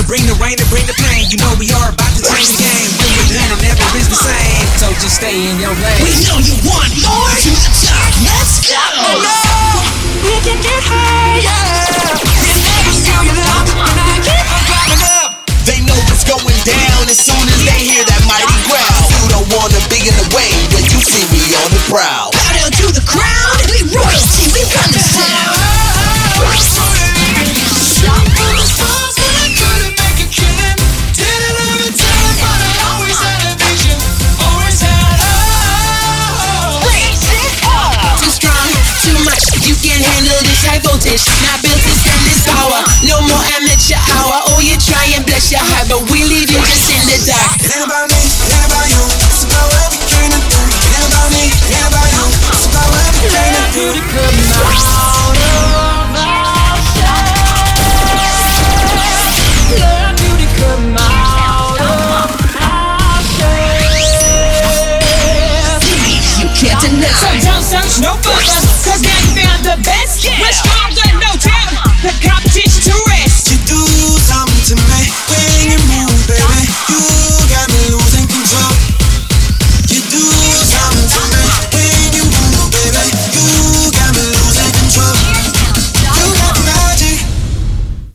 Bring the rain and bring the pain. You know we are about to change the game. When we're done, it never is the same. So just stay in your lane. We know you want more. To the top, let's go. We can get higher. You never screw it up. And I keep on climbing up. They know what's going down as soon as they hear that mighty growl. You don't wanna be in the way when you see me on the prowl. Bow down to the crowd. We royalty. We run this town. Shot full of stars, but I couldn't make a killing. Did it every time, but I always had a vision. Always had hope. Raise it up. Too strong, too much. You can't handle this high voltage. Not built to stand this power. No more amateur hour. Oh, you try and bless your heart, but we leave you just in the dark.